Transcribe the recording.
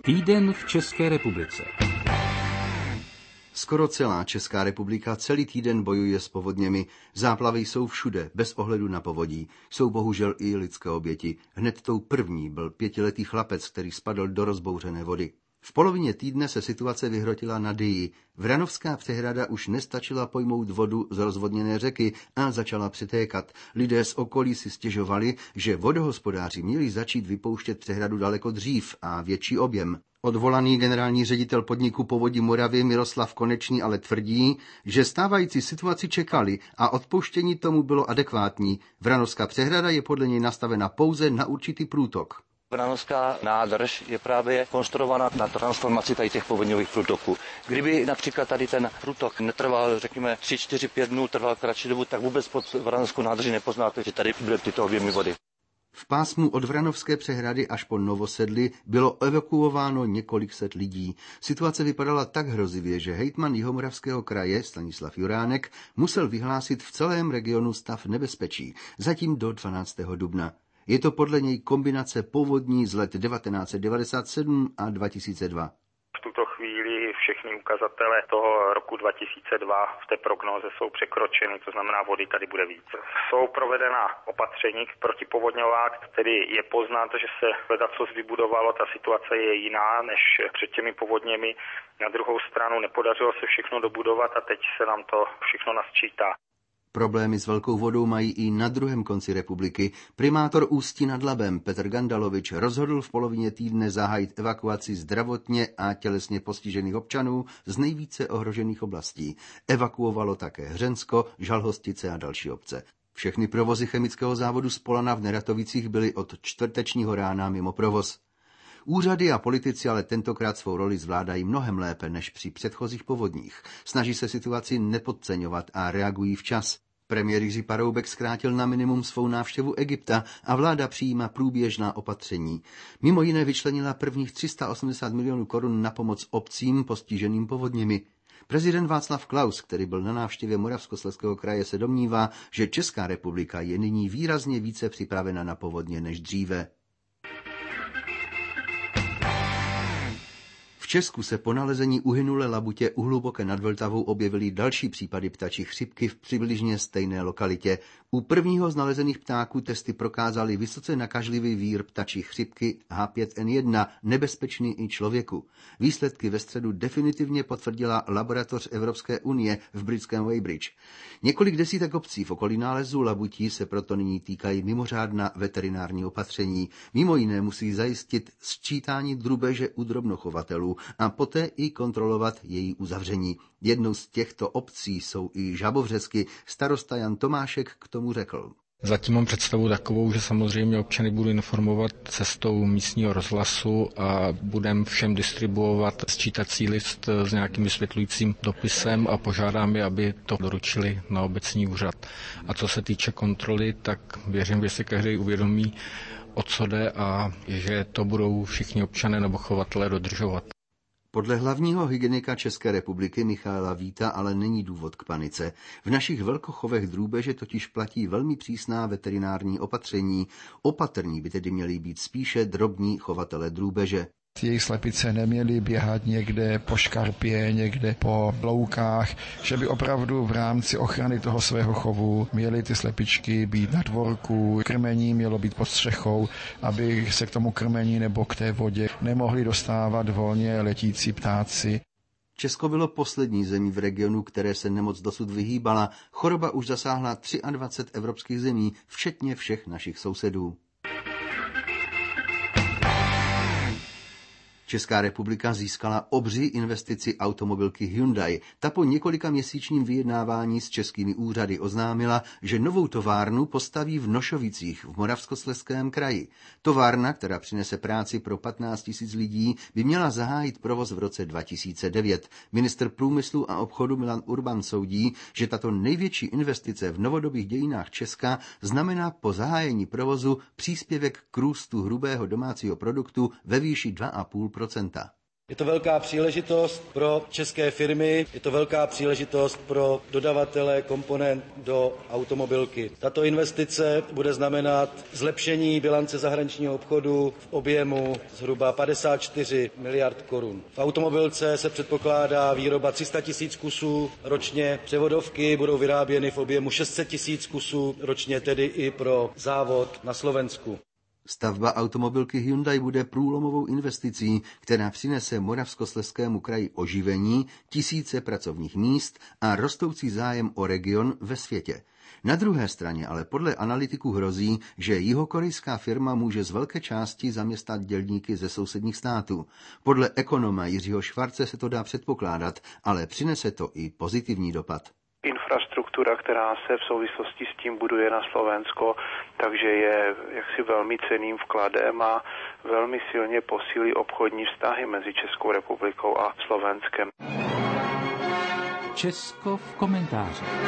Týden v České republice. Skoro celá Česká republika celý týden bojuje s povodněmi. Záplavy jsou všude, bez ohledu na povodí. Jsou bohužel i lidské oběti. Hned tou první byl 5letý chlapec, který spadl do rozbouřené vody. V polovině týdne se situace vyhrotila na Dyji. Vranovská přehrada už nestačila pojmout vodu z rozvodněné řeky a začala přitékat. Lidé z okolí si stěžovali, že vodohospodáři měli začít vypouštět přehradu daleko dřív a větší objem. Odvolaný generální ředitel podniku Povodí Moravy Miroslav Konečný ale tvrdí, že stávající situaci čekali a odpouštění tomu bylo adekvátní. Vranovská přehrada je podle něj nastavena pouze na určitý průtok. Vranovská nádrž je právě konstruována na transformaci tady těch povodňových průtoků. Kdyby například tady ten průtok netrval, řekněme, 3, 4, 5 dnů, trval kratší dobu, tak vůbec pod Vranovskou nádrží nepoznáte, že tady byly tyto objemy vody. V pásmu od Vranovské přehrady až po Novosedly bylo evakuováno několik set lidí. Situace vypadala tak hrozivě, že hejtman Jihomoravského kraje Stanislav Juránek musel vyhlásit v celém regionu stav nebezpečí, zatím do 12. dubna. Je to podle něj kombinace povodní z let 1997 a 2002. V tuto chvíli všechny ukazatele toho roku 2002 v té prognóze jsou překročeny, to znamená, vody tady bude více. Jsou provedena opatření protipovodňová, tedy je poznat, že se ledacos vybudovalo, ta situace je jiná než před těmi povodněmi. Na druhou stranu nepodařilo se všechno dobudovat a teď se nám to všechno nasčítá. Problémy s velkou vodou mají i na druhém konci republiky. Primátor Ústí nad Labem Petr Gandalovič rozhodl v polovině týdne zahájit evakuaci zdravotně a tělesně postižených občanů z nejvíce ohrožených oblastí. Evakuovalo také Hřensko, Žalhostice a další obce. Všechny provozy chemického závodu Spolana v Neratovicích byly od čtvrtečního rána mimo provoz. Úřady a politici ale tentokrát svou roli zvládají mnohem lépe než při předchozích povodních. Snaží se situaci nepodceňovat a reagují včas. Premiér Jiří Paroubek zkrátil na minimum svou návštěvu Egypta a vláda přijímá průběžná opatření. Mimo jiné vyčlenila prvních 380 milionů korun na pomoc obcím postiženým povodněmi. Prezident Václav Klaus, který byl na návštěvě Moravskoslezského kraje, se domnívá, že Česká republika je nyní výrazně více připravena na povodně než dříve. V Česku se po nalezení uhynulé labutě u Hluboké nad Vltavou objevily další případy ptačí chřipky v přibližně stejné lokalitě. U prvního z nalezených ptáků testy prokázaly vysoce nakažlivý vír ptačí chřipky H5N1, nebezpečný i člověku. Výsledky ve středu definitivně potvrdila laboratoř Evropské unie v britském Weybridge. Několik desítek obcí v okolí nálezu labutí se proto nyní týkají mimořádná veterinární opatření. Mimo jiné musí zajistit sčítání drůbeže u drobnochovatelů a poté i kontrolovat její uzavření. Jednou z těchto obcí jsou i Žabovřesky. Starosta Jan Tomášek k tomu řekl. Zatím mám představu takovou, že samozřejmě občany budu informovat cestou místního rozhlasu a budeme všem distribuovat sčítací list s nějakým vysvětlujícím dopisem a požádám je, aby to doručili na obecní úřad. A co se týče kontroly, tak věřím, že si každý uvědomí, o co jde a že to budou všichni občané nebo chovatelé dodržovat. Podle hlavního hygienika České republiky Michaela Víta ale není důvod k panice. V našich velkochovech drůbeže totiž platí velmi přísná veterinární opatření. Opatrní by tedy měli být spíše drobní chovatelé drůbeže. Jejich slepice neměly běhat někde po škarpě, někde po loukách, že by opravdu v rámci ochrany toho svého chovu měly ty slepičky být na dvorku, krmení mělo být pod střechou, aby se k tomu krmení nebo k té vodě nemohli dostávat volně letící ptáci. Česko bylo poslední zemí v regionu, které se nemoc dosud vyhýbala. Choroba už zasáhla 23 evropských zemí, včetně všech našich sousedů. Česká republika získala obří investici automobilky Hyundai. Ta po několika měsíčním vyjednávání s českými úřady oznámila, že novou továrnu postaví v Nošovicích v Moravskoslezském kraji. Továrna, která přinese práci pro 15 000 lidí, by měla zahájit provoz v roce 2009. Ministr průmyslu a obchodu Milan Urban soudí, že tato největší investice v novodobých dějinách Česka znamená po zahájení provozu příspěvek k růstu hrubého domácího produktu ve výši 2,5%. Je to velká příležitost pro české firmy, je to velká příležitost pro dodavatele komponent do automobilky. Tato investice bude znamenat zlepšení bilance zahraničního obchodu v objemu zhruba 54 miliard korun. V automobilce se předpokládá výroba 300 000 kusů ročně, převodovky budou vyráběny v objemu 600 000 kusů ročně, tedy i pro závod na Slovensku. Stavba automobilky Hyundai bude průlomovou investicí, která přinese Moravskoslezskému kraji oživení, tisíce pracovních míst a rostoucí zájem o region ve světě. Na druhé straně ale podle analytiků hrozí, že jihokorejská firma může z velké části zaměstnat dělníky ze sousedních států. Podle ekonoma Jiřího Švarce se to dá předpokládat, ale přinese to i pozitivní dopad. Infrastruktura, která se v souvislosti s tím buduje na Slovensko, takže je jaksi velmi cenným vkladem a velmi silně posílí obchodní vztahy mezi Českou republikou a Slovenskem. Česko v komentáři.